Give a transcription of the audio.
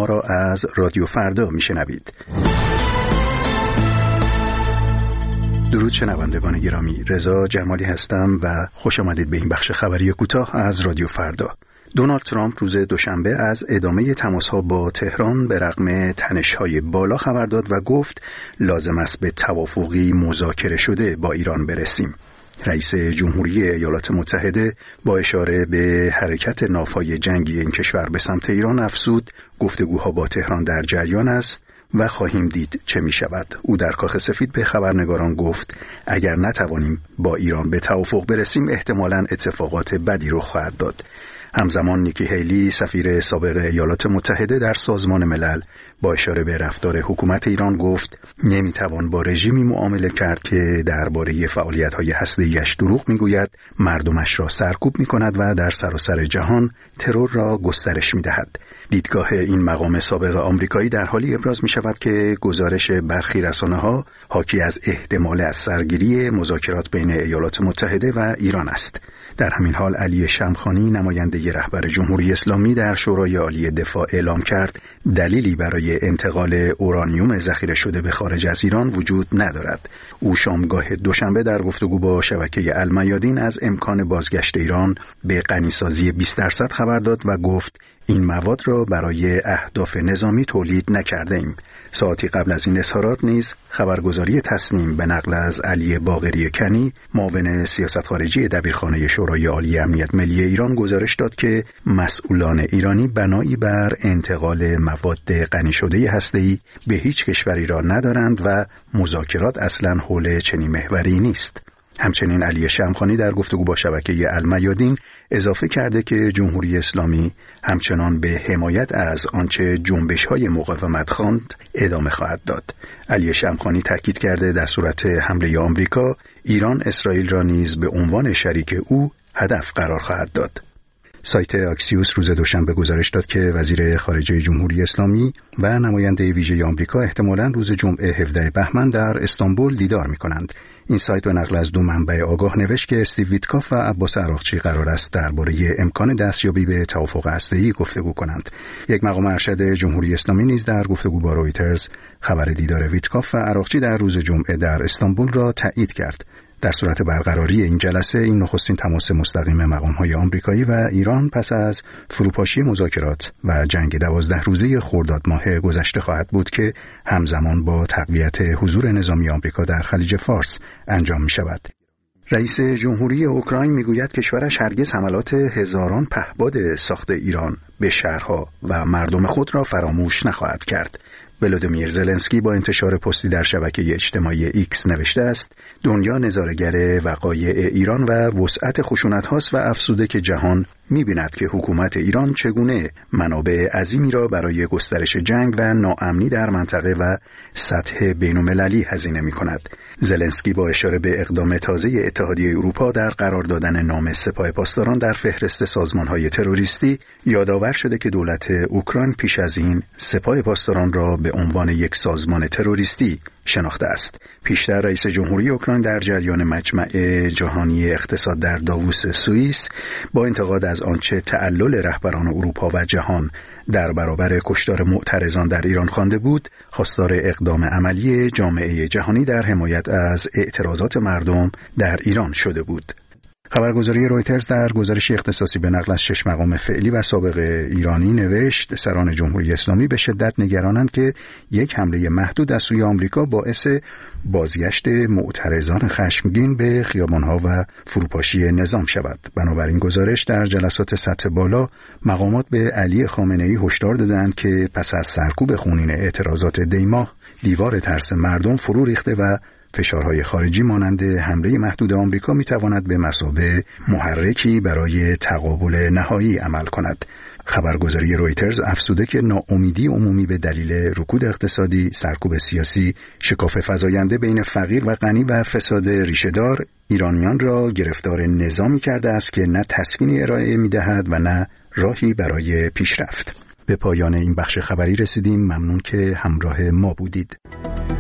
را از رادیو فردا میشنوید. درود شنوندگان گرامی، رضا جمالی هستم و خوش آمدید به این بخش خبری کوتاه از رادیو فردا. دونالد ترامپ روز دوشنبه از ادامه تماس‌ها با تهران به رغم تنش‌های بالا خبر داد و گفت لازم است به توافقی مذاکره شده با ایران برسیم. رئیس جمهوری ایالات متحده با اشاره به حرکت ناوهای جنگی این کشور به سمت ایران افزود گفتگوها با تهران در جریان است و خواهیم دید چه می شود. او در کاخ سفید به خبرنگاران گفت اگر نتوانیم با ایران به توافق برسیم احتمالاً اتفاقات بدی رخ خواهد داد. همزمان نیکی هیلی سفیر سابق ایالات متحده در سازمان ملل با اشاره به رفتار حکومت ایران گفت نمیتوان با رژیمی معامله کرد که درباره فعالیت‌های هسته‌ایش دروغ میگوید، مردمش را سرکوب میکند و در سراسر جهان ترور را گسترش میدهد. دیدگاه این مقام سابق آمریکایی در حالی ابراز می شود که گزارش برخی رسانه‌ها حاکی از احتمال از سرگیری مذاکرات بین ایالات متحده و ایران است. در همین حال علی شمخانی نماینده رهبر جمهوری اسلامی در شورای عالی دفاع اعلام کرد دلیلی برای انتقال اورانیوم ذخیره شده به خارج از ایران وجود ندارد. او شامگاه دوشنبه در گفتگو با شبکه المیادین از امکان بازگشت ایران به غنیسازی 20% خبر داد و گفت این مواد را برای اهداف نظامی تولید نکرده ایم. ساعتی قبل از این اظهارات نیز خبرگزاری تصنیم به نقل از علی باقری کنی معاون سیاست خارجی دبیرخانه شورای عالی امنیت ملی ایران گزارش داد که مسئولان ایرانی بنایی بر انتقال مواد غنی شده هسته‌ای به هیچ کشوری را ندارند و مذاکرات اصلاً حول چنین محوری نیست. همچنین علی شمخانی در گفتگو با شبکه المیادین اضافه کرده که جمهوری اسلامی همچنان به حمایت از آنچه جنبش‌های مقاومت خواند ادامه خواهد داد. علی شمخانی تاکید کرده در صورت حمله آمریکا ایران اسرائیل را نیز به عنوان شریک او هدف قرار خواهد داد. سایت اکسیوس روز دوشنبه گزارش داد که وزیر خارجه جمهوری اسلامی و نماینده ویژه آمریکا احتمالاً روز جمعه 17 بهمن در استانبول دیدار می‌کنند. این سایت به نقل از دو منبع آگاه نوشت که استیو ویتکاف و عباس عراقچی قرار است درباره امکان دستیابی به توافق هسته‌ای گفتگو کنند. یک مقام ارشد جمهوری اسلامی نیز در گفتگو با رویترز خبر دیدار ویتکاف و عراقچی در روز جمعه در استانبول را تایید کرد. در صورت برقراری این جلسه این نخستین تماس مستقیم مقام‌های آمریکایی و ایران پس از فروپاشی مذاکرات و جنگ 12 روزه خرداد ماه گذشته خواهد بود که همزمان با تقویت حضور نظامی آمریکا در خلیج فارس انجام می‌شود. رئیس جمهوری اوکراین میگوید کشورش هرگز حملات هزاران پهپاد ساخت ایران به شهرها و مردم خود را فراموش نخواهد کرد. ولودیمیر زلنسکی با انتشار پستی در شبکه اجتماعی ایکس نوشته است دنیا نظاره‌گر وقایع ایران و وسعت خشونت‌هاست و افزوده که جهان می‌بیند که حکومت ایران چگونه منابع عظیمی را برای گسترش جنگ و ناامنی در منطقه و سطح بین‌المللی هزینه می‌کند. زلنسکی با اشاره به اقدام تازه اتحادیه اروپا در قرار دادن نام سپاه پاسداران در فهرست سازمان‌های تروریستی یادآور شده که دولت اوکراین پیش از این سپاه پاسداران را به عنوان یک سازمان تروریستی شناخته است. پیشتر رئیس جمهوری اوکراین در جریان مجمع جهانی اقتصاد در داووس سوئیس با انتقاد از آنچه تعلل رهبران اروپا و جهان در برابر کشتار معترضان در ایران خوانده بود، خواستار اقدام عملی جامعه جهانی در حمایت از اعتراضات مردم در ایران شده بود. خبرگزاری رویترز در گزارشی اختصاصی به نقل از 6 مقام فعلی و سابق ایرانی نوشت سران جمهوری اسلامی به شدت نگرانند که یک حمله محدود از سوی آمریکا باعث بازگشت معترضان خشمگین به خیابان‌ها و فروپاشی نظام شود. بنابراین گزارش در جلسات سطح بالا مقامات به علی خامنه‌ای هشدار دادند که پس از سرکوب خونین اعتراضات دی‌ماه دیوار ترس مردم فرو ریخته و فشارهای خارجی مانند حمله محدود آمریکا میتواند به مثابه محرکی برای تقابل نهایی عمل کند. خبرگزاری رویترز افزوده که ناامیدی عمومی به دلیل رکود اقتصادی، سرکوب سیاسی، شکاف فزاینده بین فقیر و غنی و فساد ریشه‌دار ایرانیان را گرفتار نظامی کرده است که نه تسکینی ارائه می‌دهد و نه راهی برای پیشرفت. به پایان این بخش خبری رسیدیم. ممنون که همراه ما بودید.